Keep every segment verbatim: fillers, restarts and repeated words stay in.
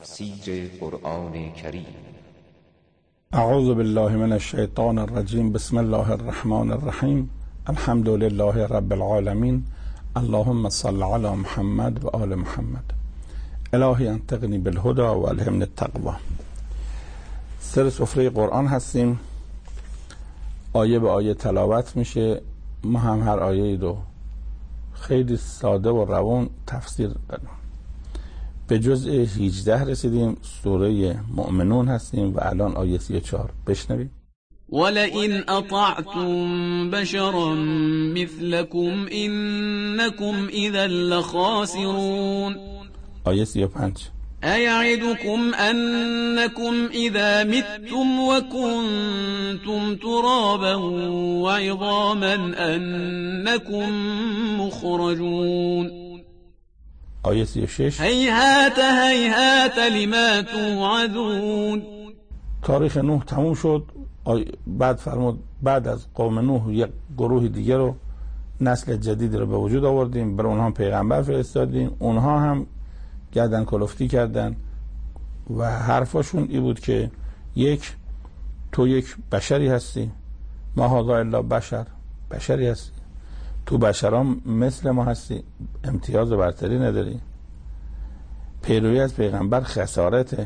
تفسیر قرآن کریم. اعوذ بالله من الشیطان الرجیم. بسم الله الرحمن الرحیم. الحمد لله رب العالمین. اللهم صل علی محمد و آل محمد. الهی انطقنی بالهدى و الهمنی التقوی. سر سفره قرآن هستیم، آیه به آیه تلاوت میشه. ما هم هر آیه رو خیلی ساده و روان تفسیر دادیم. به جزء هجده رسیدیم، سوره مؤمنون هستیم و الان آیه سی و چهار. بشنویم. ولئن اطعتم بشرا مثلكم انكم اذا لخاسرون. آیه سی و پنج. أيعدكم أنكم إذا متم وكنتم ترابا وعظاما أنكم مخرجون. آیه سی و شش. هیهات هیهات لما توعدون. تاریخ نوح تموم شد. بعد فرمود بعد از قوم نوح یک گروه دیگه رو، نسل جدید رو به وجود آوردیم، بر اونها پیغمبر فرستادیم. اونها هم گردن کلفتی کردن و حرفاشون ای بود که یک، تو یک بشری هستی، ما هذا الا بشر، بشری هستی، تو بشران مثل ما هستی، امتیاز و برتری نداری، پیروی از پیغمبر خسارته،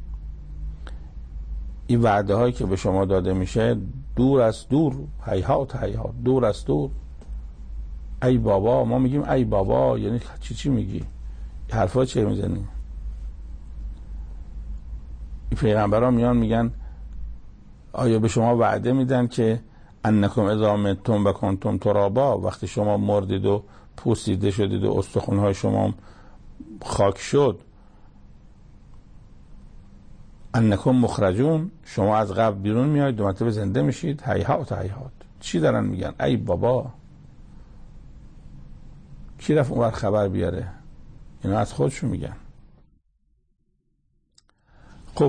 این وعده هایی که به شما داده میشه دور از دور، هیهات هیهات، دور از دور. ای بابا، ما میگیم ای بابا یعنی چی چی میگی؟ حرفا چه میزنی؟ این پیغمبران میان میگن آیا به شما وعده میدن که انکم اذا متم و کنتم ترابا، وقتی شما مردید و پوسیده شدید و استخوان‌های شما خاک شد، انکم مخرجون، شما از قبر بیرون میایید دو مرتبه زنده میشید. هیهات هیهات. چی دارن میگن؟ ای بابا، کی رفت اونور خبر بیاره؟ اینا از خودشون میگن. خب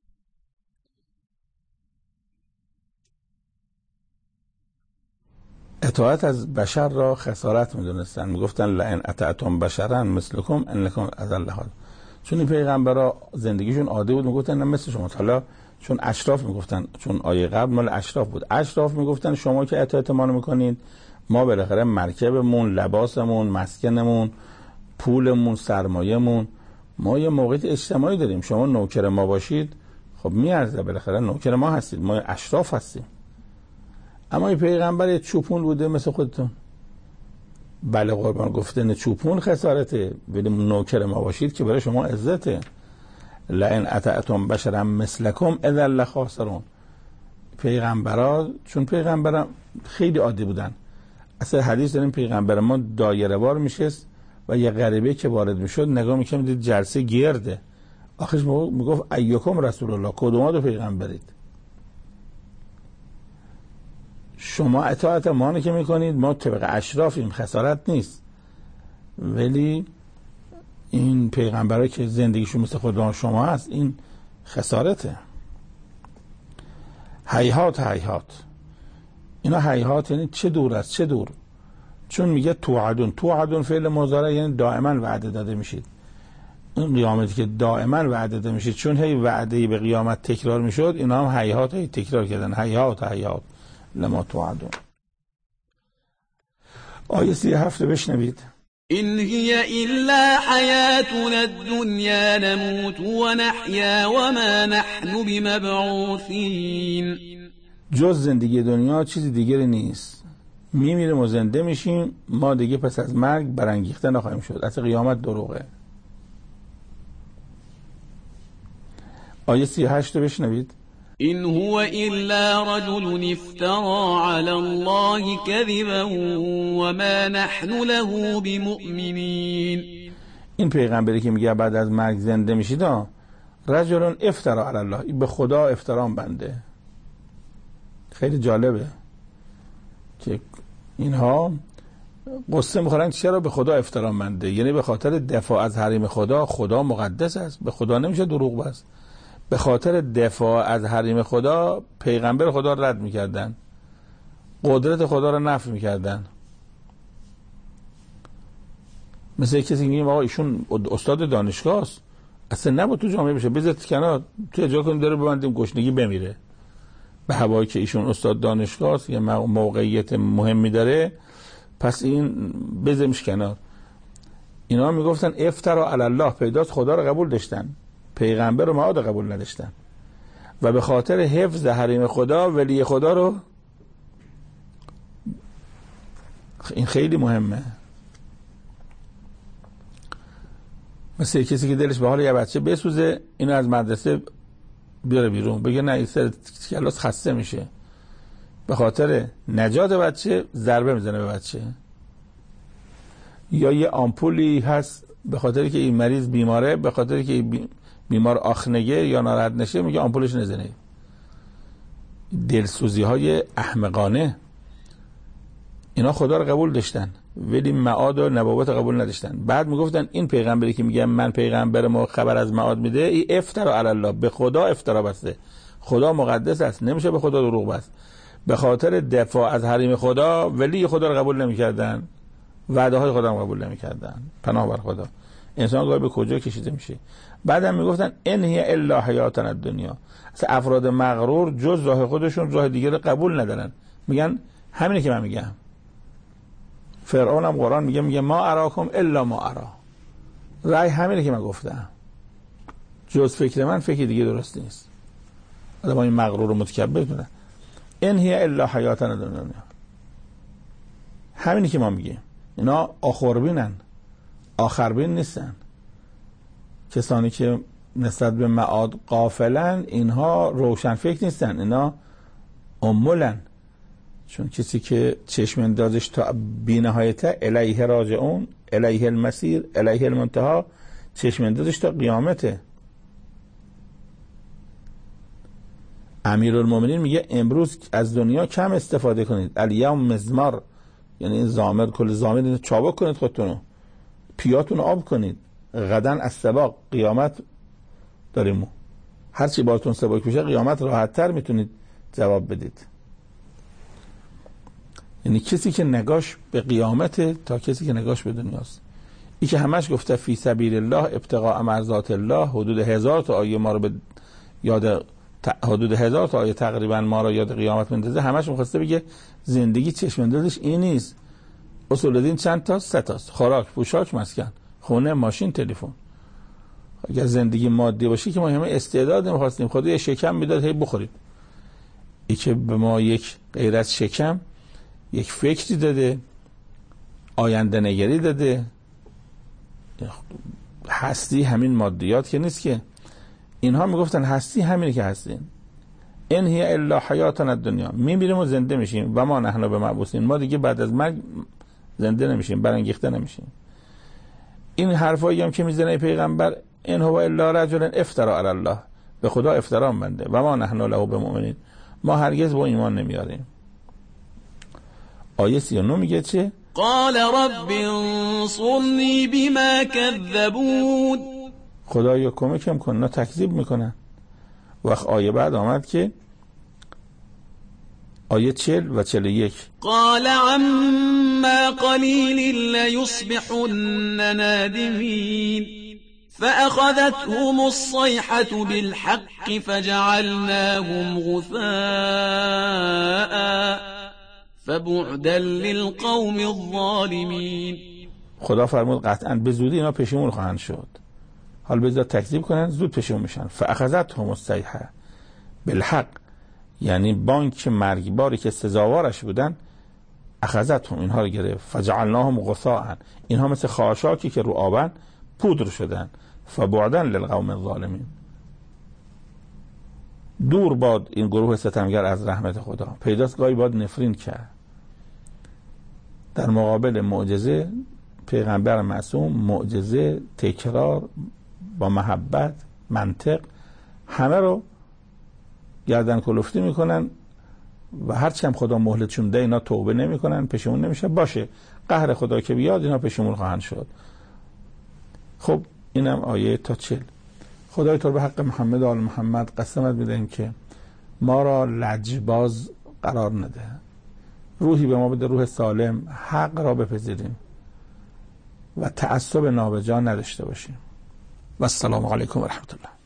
اطاعت از بشر را خسارت میدونستن، میگفتن لئن اطعتم بشرا مثلکم انکم اذا لخاسرون. چون این پیغمبرا زندگیشون عادی بود، میگفتن نه مثل شما. حالا چون اشراف میگفتن، چون آیه قبل مال اشراف بود، اشراف میگفتن شما که اطاعت ما رو میکنید، ما بالاخره مرکبمون، لباسمون، مسکنمون، پولمون، سرمایه‌مون، ما یه موقعیت اجتماعی داریم، شما نوکر ما باشید خب میارزه، بالاخره نوکر ما هستید، ما اشراف هستیم. اما این پیغمبر یه چوپون بوده مثل خودتون. بله قربان، گفتن چوپون خسارته، ولی نوکر ما باشید که برای شما عزته. لئن اطعتم بشرا مثلکم اذا لخاسرون. پیغمبرا چون پیغمبرا خیلی عادی بودن، اصلا حدیث داریم پیغمبر ما دایره وار میشست و یه غریبه که وارد میشد نگاه میکنم دید جلسه گرده، آخرش میگفت ایکم رسول الله، کدوم دو پیغمبرید؟ شما اطاعت ما که میکنید، ما طبق اشرافیم، خسارت نیست. ولی این پیغمبرایی که زندگیشون مثل خود شما هست، این خسارته. هیهات هیهات. اینا هیهات یعنی چه دور است، چه دور. چون میگه توعدون، توعدون فعل مضارع یعنی دائما وعده داده میشید. این قیامتی که دائما وعده داده میشید، چون هی وعده به قیامت تکرار میشد، اینا هم هیهات هی تکرار کردن. هیهات هیهات لما توعدون. آیه سی و هفت بشنوید. إن هي إلا حياتنا الدنيا نموت ونحيا وما نحن بمبعوثين. جز زندگی دنیا چیزی دیگری نیست، میمیریم و زنده میشیم، ما دیگه پس از مرگ برانگیخته نخواهیم شد. اصلا قیامت دروغه. آیه سی و هشت بشنوید. إن هو إلا رجل افترى على الله كذبا وما نحن له بمؤمنين. این پیغمبری که میگه بعد از مرگ زنده میشید، رجل افترا علی الله، به خدا افترام بنده. خیلی جالبه که اینها قصه میخورن چرا به خدا افترام بنده، یعنی به خاطر دفاع از حریم خدا. خدا مقدس است، به خدا نمیشه دروغ بست. به خاطر دفاع از حریم خدا پیغمبر خدا رو رد میکردن، قدرت خدا رو نفی میکردن. مثل کسی میگیم آقا ایشون استاد دانشگاه است، اصلا نبود تو جامعه بشه، بذارید کنار، تو اجازه کنید داره ببندیم گشنگی بمیره. به هوایی که ایشون استاد دانشگاه است، یه موقعیت مهمی داره، پس این بذاریمش کنار. اینا میگفتن افترا علی الله، پیداست خدا رو قبول داشتن، پیغمبر و معاد قبول نداشتن و به خاطر حفظ حریم خدا ولی خدا رو، این خیلی مهمه. مثل کسی که دلش به حال یه بچه بسوزه، اینو از مدرسه بیاره بیرون، بگه نه این سر کلاس خسته میشه، به خاطر نجات بچه ضربه میزنه به بچه. یا یه آمپولی هست به خاطر که این مریض بیماره، به خاطر که بیمار آخنگه یا ناراحت نشه میگه آمپولش نزنه. دلسوزی های احمقانه. اینا خدا رو قبول داشتن ولی معاد و نبوت قبول نداشتن. بعد میگفتن این پیغمبری که میگه من پیغمبرم و خبر از معاد میده، این افترا علی الله، به خدا افترا بسته. خدا مقدس است، نمیشه به خدا دروغ بست. به خاطر دفاع از حریم خدا ولی خدا رو قبول نمیکردن، وعده های خدا رو قبول نمیکردن. پناه بر خدا. انسان گاهی به کجا کشیده میشه. بعدم میگفتن ان هی الا حیاتنا الدنیا. اصلا افراد مغرور جز راه خودشون راه دیگه رو قبول ندارن، میگن همینه که من میگم. فرعون هم قرآن میگه میگه ما اراکم الا ما ارا، رای همینه که من گفتم، جز فکر من فکر دیگه درست نیست. آدم این مغرور و متکبر کنن. ان هی الا حیاتنا الدنیا، همینه که ما میگیم. اینا آخربینن، آخربین نیستن. کسانی که نسبت به معاد غافلن، اینها روشن فکر نیستن، اینا امولن. چون کسی که چشم اندازش تا بی نهایته، الیه راجعون، الیه المسیر، الیه المنتهی، چشم اندازش تا قیامته. امیرالمومنین میگه امروز از دنیا کم استفاده کنید، الیوم مزمار، یعنی زامر، کل زامر چابک کنید خودتونو، پیاتون آب کنید، غدن از سباق، قیامت داریم. هرچی بارتون سباک بشه قیامت راحت تر میتونید جواب بدید. یعنی کسی که نگاش به قیامت تا کسی که نگاش به دنیاست. این که همش گفته فی سبیل الله ابتغاء مرضات الله، حدود هزار تا آیه ما رو به یاد، حدود هزار تا آیه تقریبا ما رو یاد قیامت میندازه. همش میخواسته بگه زندگی چشم اندازش این نیست. اصول دین چند تا؟ سه تاست: خوراک، پوشاک، مسکن، خونه، ماشین، تلفن. اگر زندگی مادی باشه که ما همه استعداد نمیخواستیم، خدا یه شکم میداد هی بخورید. ای که به ما یک غیر از شکم یک فکری داده، آینده نگری داده. هستی همین مادیات که نیست که. اینها میگفتن هستی همینه که هستین. ان هی الا حیاتنا الدنیا، میمیریم و زنده میشیم و ما نحن بمبعوثین، ما دیگه بعد از مرگ زنده نمیشیم، برانگیخته نمیشیم. این حرفایی هم که میزنه پیغمبر، ان هو الا رجل افترا علی الله، به خدا افترا بنده، و ما نحن له بمؤمنین، ما هرگز با ایمان نمیاریم. آیه سی و نه میگه چه؟ قال رب انصرنی بما کذبون، خدایا کمکم کن، اینا تکذیب میکنن. وقت آیه بعد آمد که آیه چهل و چهل و یک، قال عما قلیل لیصبحن نادمین فأخذتهم الصيحة بالحق فجعلناهم غثاء فبعدا للقوم الظالمین. خدا فرمود قطعا به زودی اینا پشیمون خواهند شد. حال بذار تکذیب کنن، زود پشیمون میشن. فأخذتهم الصیحه بالحق، یعنی بانک مرگباری که سزاوارش بودن، اخذتهم، اینها رو گرفت. فجعلناهم غثاء، اینها مثل خاشاکی که رو آبن پودر شدن. فبعدا للقوم الظالمین، دور باد این گروه ستمگر از رحمت خدا. پیداست گاهی باید نفرین کرد. در مقابل معجزه پیغمبر معصوم، معجزه، تکرار با محبت، منطق، همه رو گردن کلفتی میکنن و هرچی هم خدا مهلتشون ده اینا توبه نمیکنن، پشیمون نمیشه. باشه، قهر خدا که بیاد اینا پشیمون خواهند شد. خب اینم آیه تا چل. خدای تو به حق محمد و آل محمد قسمت میدهیم که ما را لجباز قرار نده، روحی به ما بده، روح سالم، حق را بپذیریم و تعصب نابجا نداشته باشیم. و السلام علیکم و رحمت الله.